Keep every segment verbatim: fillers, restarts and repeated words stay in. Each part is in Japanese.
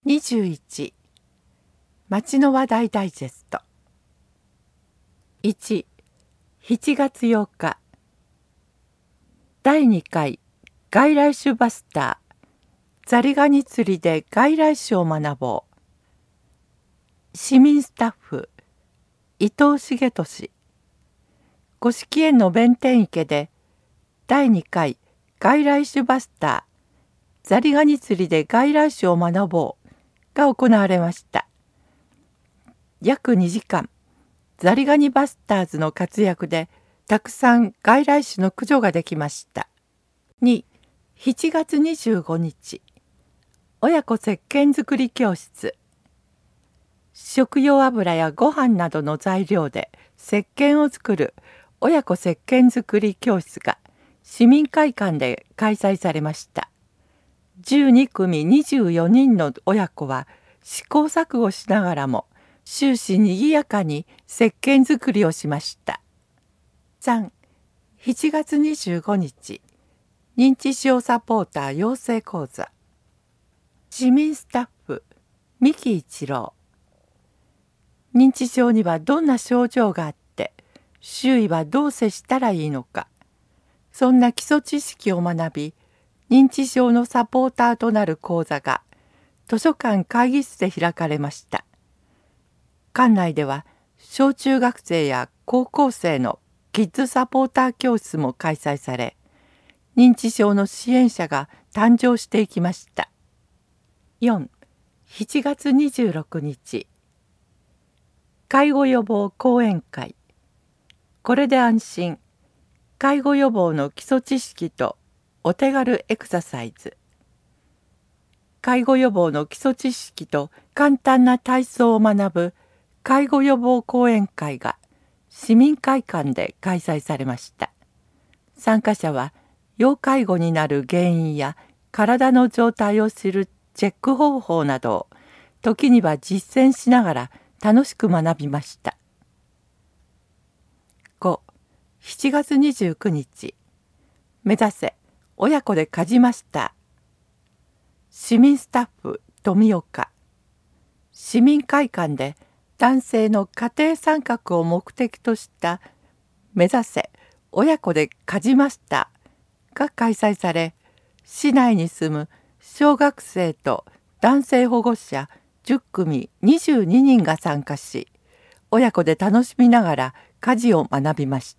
にじゅういち町の話題ダイジェスト。いち、しちがつようかだいにかい外来種バスターザリガニ釣りで外来種を学ぼう。市民スタッフ伊藤重俊。五色園の弁天池でだいにかい外来種バスターザリガニ釣りで外来種を学ぼうが行われました。約にじかん、ザリガニバスターズの活躍でたくさん外来種の駆除ができました。に、しちがつにじゅうごにち、親子石鹸作り教室。食用油やご飯などの材料で石鹸を作る親子石鹸作り教室が市民会館で開催されました。じゅうにくみにじゅうよにんの親子は試行錯誤しながらも終始にぎやかに石鹸作りをしました。さん、しちがつにじゅうごにち、認知症サポーター養成講座。市民スタッフ三木一郎。認知症にはどんな症状があって周囲はどう接したらいいのか、そんな基礎知識を学び認知症のサポーターとなる講座が図書館会議室で開かれました。館内では小中学生や高校生のキッズサポーター教室も開催され、認知症の支援者が誕生していきました。よん、しちがつにじゅうろくにち、介護予防講演会。これで安心。介護予防の基礎知識とお手軽エクササイズ。介護予防の基礎知識と簡単な体操を学ぶ介護予防講演会が市民会館で開催されました。参加者は要介護になる原因や体の状態を知るチェック方法などを時には実践しながら楽しく学びました。ご、しちがつにじゅうくにち、目指せ親子で家事マスター。市民スタッフ富岡。市民会館で男性の家庭参画を目的とした目指せ親子で家事マスターが開催され、市内に住む小学生と男性保護者じゅっくみにじゅうににんが参加し、親子で楽しみながら家事を学びました。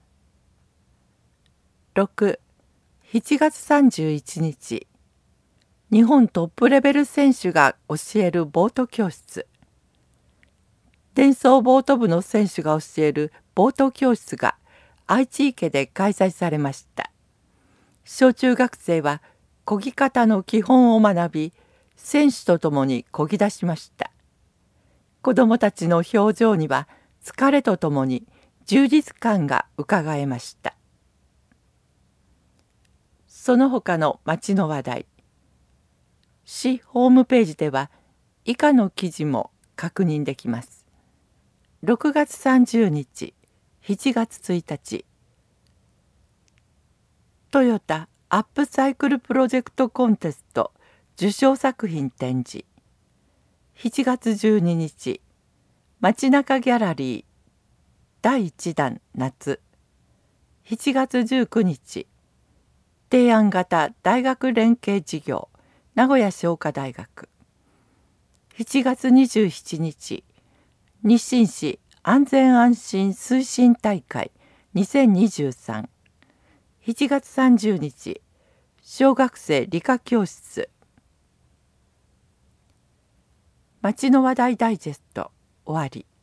ろく、しちがつさんじゅういちにち、日本トップレベル選手が教えるボート教室。伝送ボート部の選手が教えるボート教室が愛知池で開催されました。小中学生は漕ぎ方の基本を学び、選手と共に漕ぎ出しました。子どもたちの表情には疲れとともに充実感がうかがえました。その他の町の話題。市ホームページでは以下の記事も確認できます。ろくがつさんじゅうにち、しちがつついたち、トヨタアップサイクルプロジェクトコンテスト受賞作品展示。しちがつじゅうににち、街中ギャラリーだいいちだん夏。しちがつじゅうくにち、提案型大学連携事業名古屋商科大学。しちがつにじゅうしちにち、日清市安全安心推進大会にせんにじゅうさん。しちがつさんじゅうにち、小学生理科教室。町の話題ダイジェスト終わり。